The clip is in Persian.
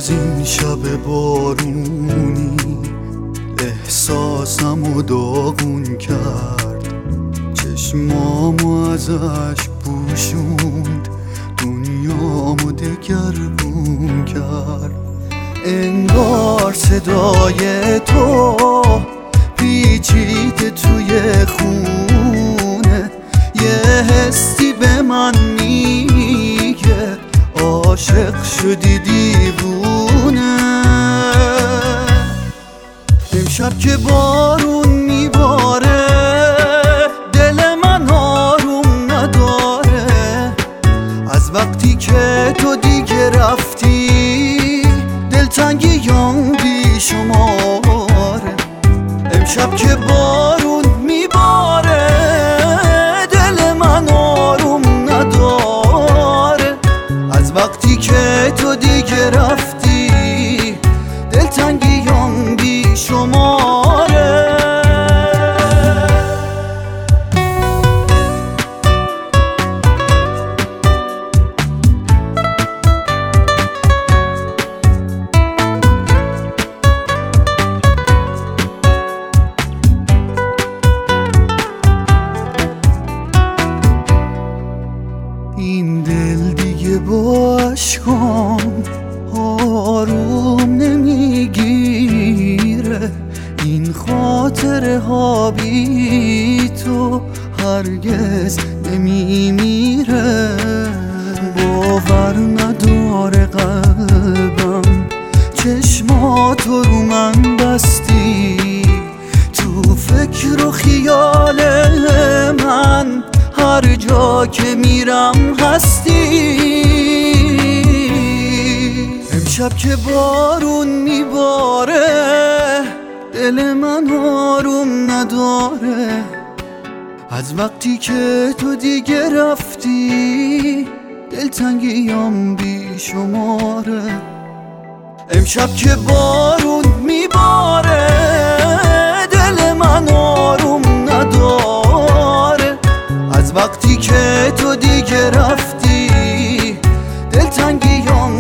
از این شب بارونی احساسمو داغون کرد، چشمامو ازش پوشوند، دنیامو دگرگون کرد. انگار صدای تو پیچیده توی خونه، یه حسی به من میگه عاشق شدی دیوونه. امشب که بارون میباره دل من آروم نداره، از وقتی که تو دیگه رفتی دلتنگیام بیشماره. امشب که بارون میباره دل من آروم نداره، از وقتی که تو دیگه رفتی دلتنگیام بیشماره. این دل دیگه با عشقام آروم نمیگیره، این خاطره ها بی تو هرگز نمیمیره. باور نداره قلبم چشماتو رو من بستی، تو فکر و خیال من هر جا که میرم هستی. امشب که بارون میباره دل من آروم نداره، از وقتی که تو دیگه رفتی دلتنگیام بیشماره. امشب که بارون میباره دل من آروم نداره، از وقتی که تو دیگه رفتی دلتنگیام